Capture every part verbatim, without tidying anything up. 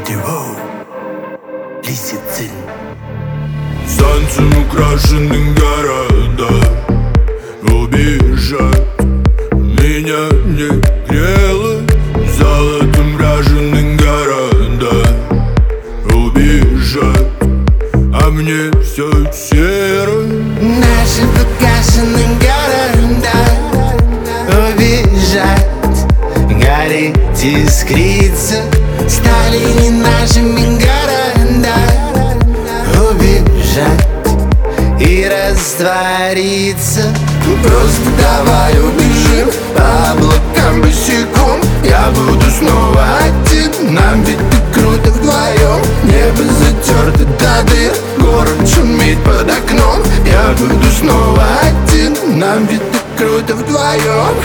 Видео Лисицин. Солнцем украшенный города убежать меня не грело. Золотом раженный города убежать, а мне все серо. Наши покашенные города убежать, гореть, искриться, стали не нашими города. Убежать и раствориться. Просто давай убежим по облакам босиком. Я буду снова один, нам ведь так круто вдвоем. Небо затерто до дыр, город шумит под окном. Я буду снова один, нам ведь так круто вдвоем.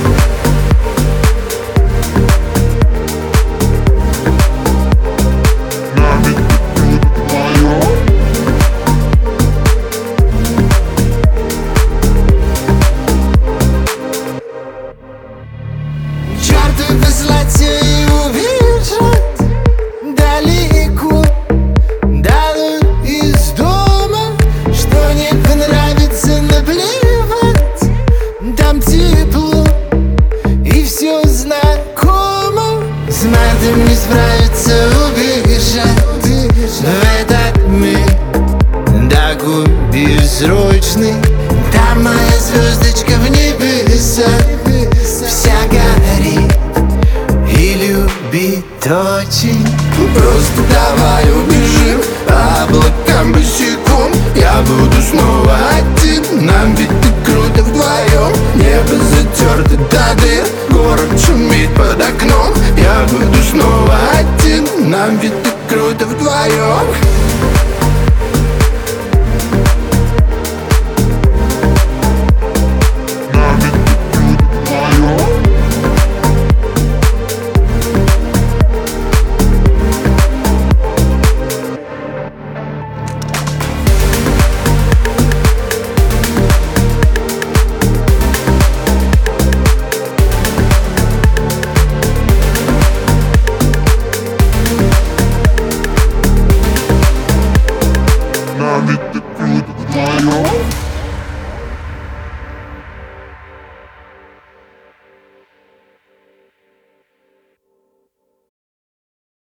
Черту послать и убежать далеко, далу из дома. Что не понравится, наплевать, там тепло и все знакомо. С мартом не справиться, убежать в этот мир такой бессрочный. Там моя звездочка в небесах вся горит и любит очень. Просто давай убежим по облакам босиком. Я буду снова один, нам ведь так круто вдвоем. Небо затерто до дыр, город шумит под окном. Я буду снова один, нам ведь так